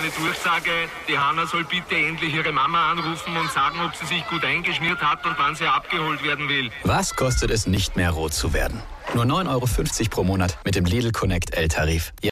Durchsage, die Hanna soll bitte endlich ihre Mama anrufen und sagen, ob sie sich gut eingeschmiert hat und wann sie abgeholt werden will. Was kostet es, nicht mehr rot zu werden? Nur 9,50 € pro Monat mit dem Lidl Connect L-Tarif.